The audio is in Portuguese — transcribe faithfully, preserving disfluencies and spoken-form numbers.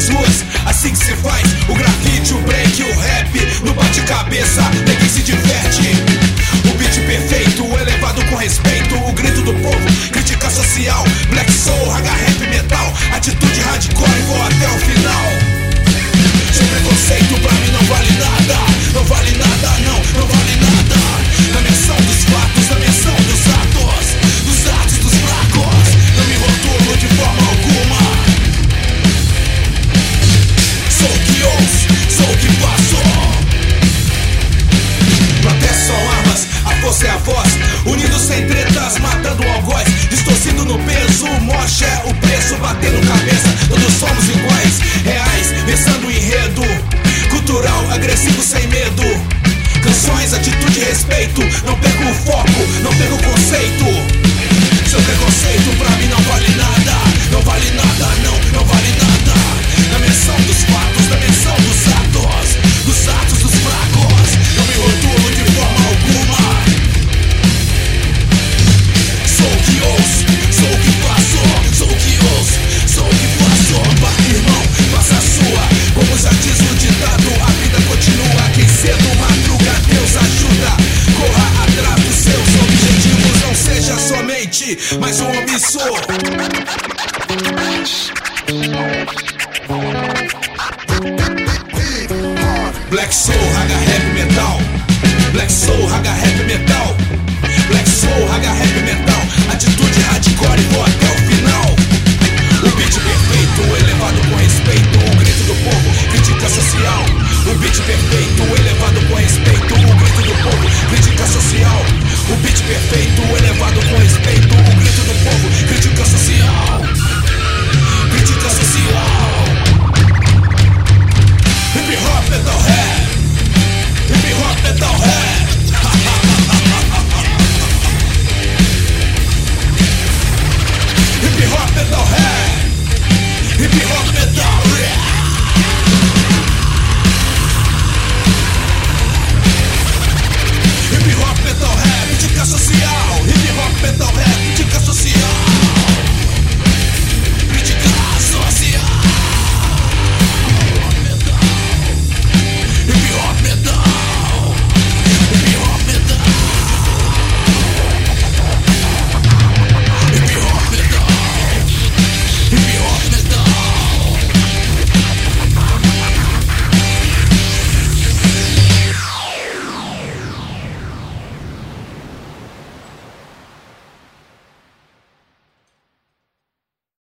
nas ruas, assim que se faz. O grafite, o break, o rap, no bate-cabeça, ninguém se diverte. O beat perfeito, elevado com respeito, o grito do povo, crítica social, black soul, raga, rap, metal, atitude hardcore, vou até o final. Sem preconceito pra mim não vale nada, não vale nada, não, não vale nada. Na menção dos fatos, na menção dos atos, dos atos dos fracos, não me rotulo de forma alguma. Sou o que ouço, sou o que faço. Protesto são armas, a força é a voz, unidos sem tretas, matando o algoz, distorcido no peso, mocha é o preço, batendo cabeça, todos somos iguais, reais, versando o enredo, cultural, agressivo sem medo, canções, atitude e respeito, não perco o foco, não perco o conceito, seu preconceito pra mim não vale nada, não vale nada, não, não vale nada, na menção dos fatos, na menção dos atos, dos atos dos fracos, não me rotulo de forma alguma. Sou o que ouço, sou o que faço, sou o que ouço, sou o que faço. Vai, irmão, faça a sua, como já diz o ditado, a vida continua, quem cedo madruga, Deus ajuda. Corra atrás dos seus objetivos, não seja somente mais um omissor. Black soul, raga, rap, metal. Black soul, raga, rap, metal. Black soul, raga, rap, metal. Atitude hardcore e vou até o final. O beat perfeito, elevado com respeito, o grito do povo, crítica social. O beat perfeito, elevado com respeito, o grito do povo, crítica social. O beat perfeito, elevado com respeito, o grito do povo, crítica social. Crítica social.